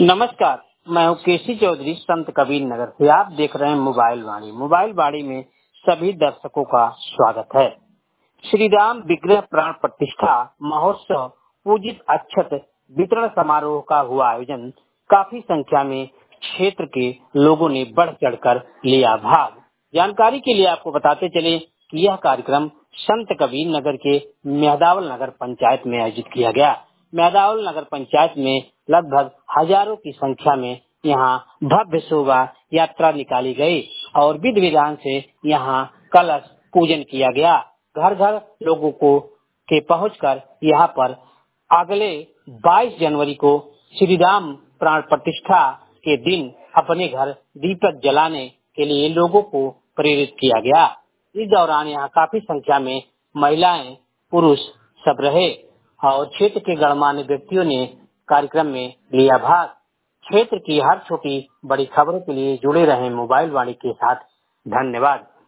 नमस्कार। मैं हूँ केसी चौधरी संत कबीर नगर से। आप देख रहे हैं मोबाइल वाणी। मोबाइल वाणी में सभी दर्शकों का स्वागत है। श्री राम विग्रह प्राण प्रतिष्ठा महोत्सव पूजित अक्षत वितरण समारोह का हुआ आयोजन। काफी संख्या में क्षेत्र के लोगों ने बढ़ चढ़कर लिया भाग। जानकारी के लिए आपको बताते चले कि यह कार्यक्रम संत कबीर नगर के मेहदावल नगर पंचायत में आयोजित किया गया। मेहदावल नगर पंचायत में लगभग हजारों की संख्या में यहाँ भव्य शोभा यात्रा निकाली गई और विधि विधान से यहाँ कलश पूजन किया गया। घर घर लोगों को के पहुंचकर यहाँ पर अगले 22 जनवरी को श्री राम प्राण प्रतिष्ठा के दिन अपने घर दीपक जलाने के लिए लोगों को प्रेरित किया गया। इस दौरान यहाँ काफी संख्या में महिलाएं पुरुष सब रहे और क्षेत्र के गणमान्य व्यक्तियों ने कार्यक्रम में लिया भाग। क्षेत्र की हर छोटी बड़ी खबरों के लिए जुड़े रहें मोबाइल वाणी के साथ। धन्यवाद।